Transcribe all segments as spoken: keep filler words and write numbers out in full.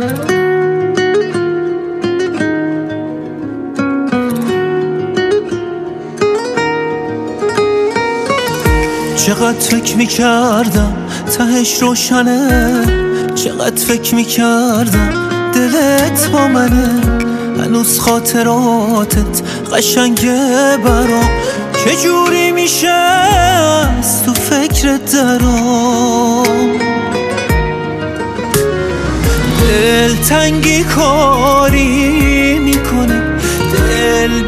چقدر فکر میکردم تهش روشنه، چقدر فکر میکردم دلت با منه، هنوز خاطراتت قشنگه برام، که جوری میشه از تو فکرت درام. دلتنگی کاری میکنه، دل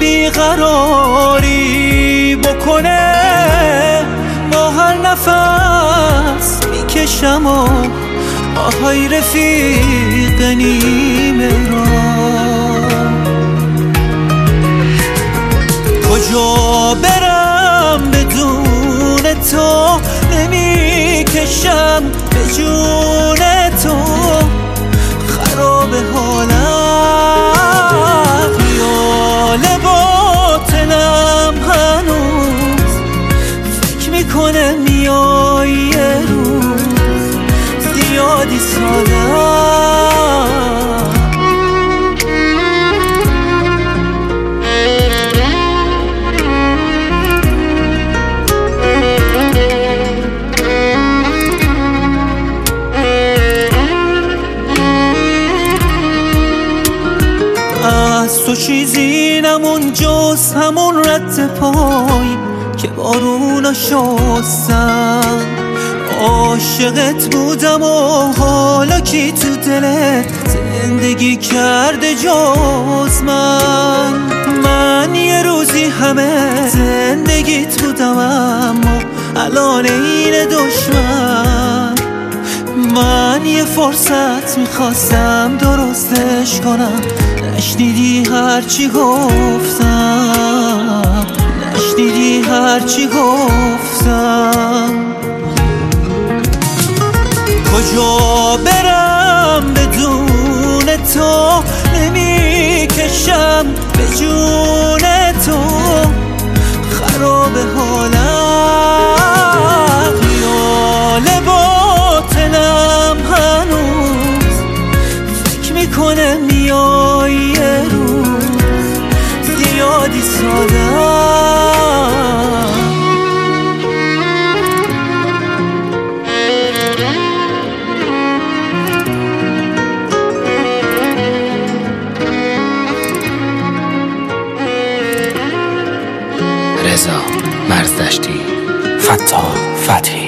بیقراری بکنه، با هر نفس میکشم و آهای رفیق نیمه را. کجا برم بدون تو، نمیکشم به جون تو، خراب حالم، خیال باطنم هنوز فکر میکنه میای یه روز، زیادی سادم. از تو چیزی نمون جز همون رد پای که بارونا شستن. عاشقت بودم و حالا کی تو دلت زندگی کرده جز من. من یه روزی همه زندگیت بودم اما الان این دشمن. من یه فرصت میخواستم درستش کنم، نشنیدی هرچی گفتم، نشنیدی هرچی گفتم. کجا برم بدون تو، نمیکشم به جون تو، خراب حالم، خیال باطنم هنوز فکر میکنه میای یه روز، زیادی سادم. رضا مرزدشتی، فتاح فتحی.